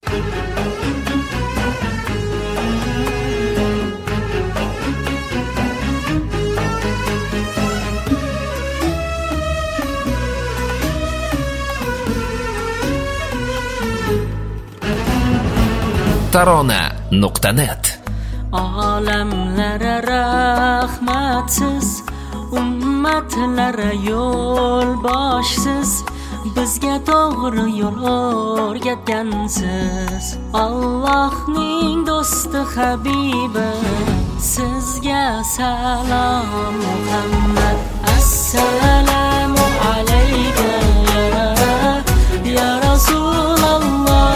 Tarona.net. Olamlara rahmatsiz, ummatlara yo'l boshsiz, bizga to'g'ri yo'l o'rgatgansiz. Allohning do'sti habibi, sizga salom Muhammad. Assalomu alayka ya Rasululloh.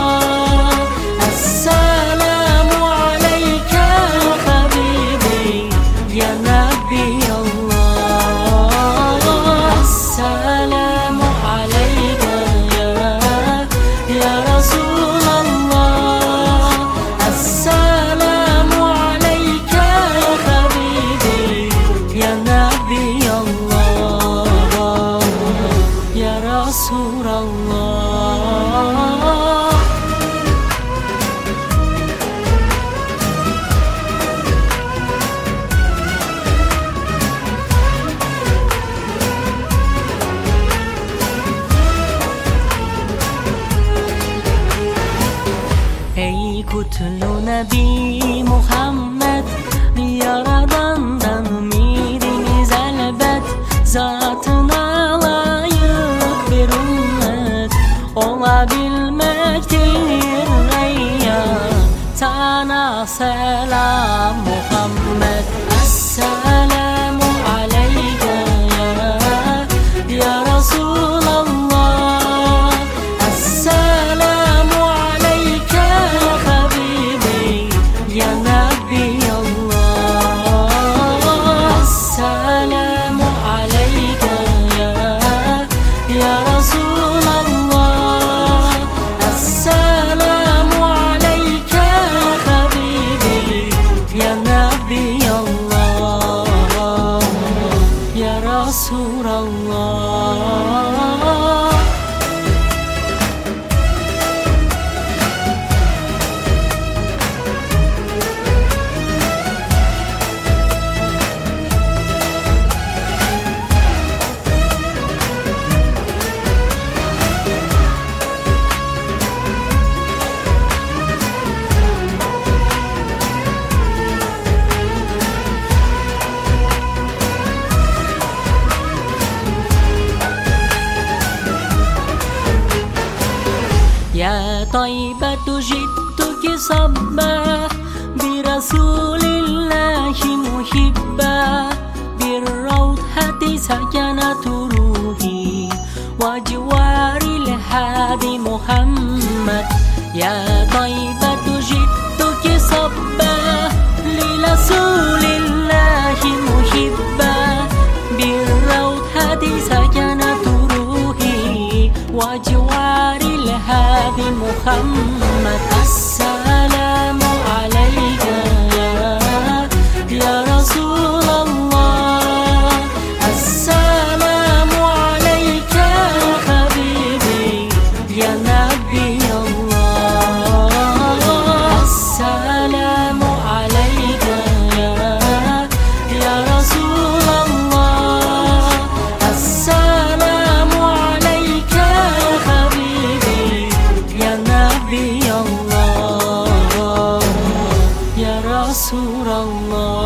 Ey kutlu Nabi Muhammed, Yaradandan umidiniz elbet, zatına layık bir ümmet olabilmektir ey ya. Sana selam Muhammed. Esselamu aleyke ya Resulallah. Esselamu aleyke ya Habibi ya Nabi Allah. Esselamu aleyke ya Resulallah. Esselamu aleyke ya Habibi ya Nabi Allah, ya Resulallah. يا طيبة جئتك صبا برسول الله محبا بالروضة سكنت روحي وجوار الهادي محمد. يا طيبة جئتك صبا لرسول الله محبا بالروضة سكنت روحي وجوار الهادي محمد. السلام عليك يا رسول الله. السلام عليك يا حبيبي يا نبي الله. السلام عليك يا رسول الله. السلام عليك يا حبيبي يا نبي الله يا رسول الله.